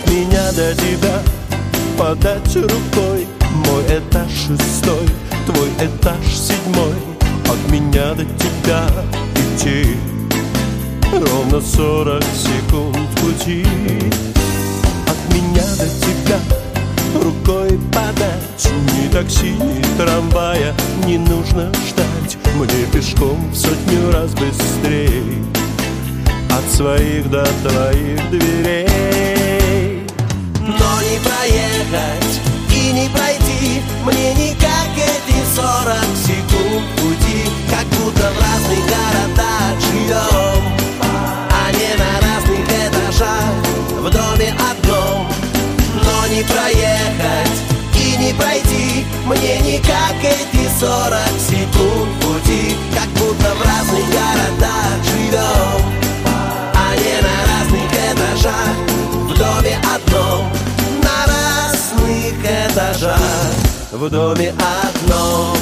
От меня до тебя подать рукой. Мой этаж 6, твой этаж 7. От меня до тебя идти ровно 40 секунд пути. От меня до тебя рукой подать. Ни такси, ни трамвая не нужно ждать. Мне пешком в 100 раз быстрей от своих до твоих дверей. Но не проехать и не пройти мне никак эти 40 секунд пути. Как будто в разных городах живем, а не на разных этажах в доме одном. Но не проехать и не пройти мне никак эти 40 секунд пути. Как будто в разных городах живем, а не на разных этажах в доме одном. На разных этажах в доме одном.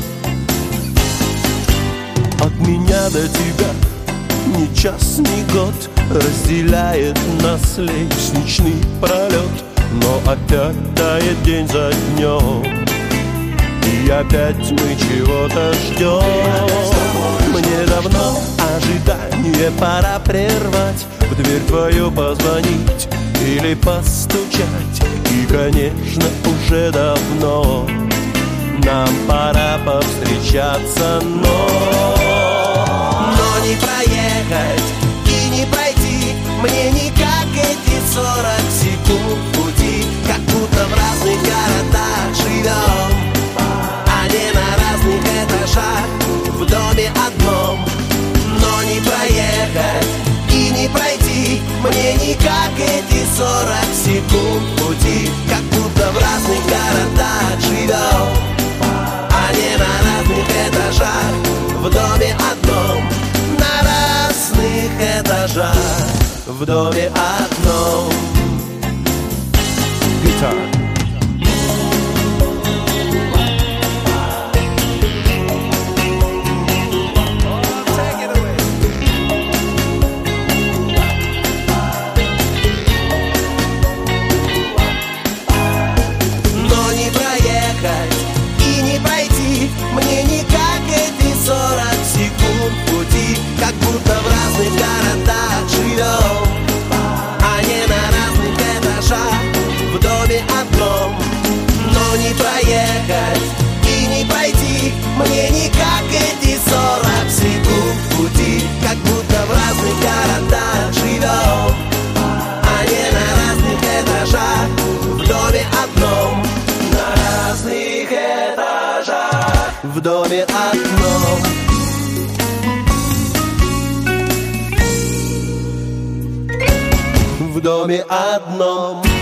От меня до тебя ни час, ни год разделяет нас лестничный пролет. Но опять тает день за днем, и опять мы чего-то ждем. Мне давно ожидание пора прервать, в дверь твою позвонить или постучать. И, конечно, уже давно нам пора повстречаться, но не проехать и не пройти мне никак эти 40 секунд пути. Как будто в разных городах живем, а не на разных этажах в доме одном. Но не проехать и не пройти мне никак эти 40 секунд пути. Как будто в разных городах живем, а не на разных этажах в доме одном. На разных этажах в доме одном. гитара. Мне никак эти 40 секунд пути. Как будто в разных городах живем, а не на разных этажах в доме одном. Но не проехать и не пройти мне никак эти 40 секунд пути. Как будто в разных городах живем, а не на разных этажах в доме одном. На разных этажах в доме одном. В доме одном.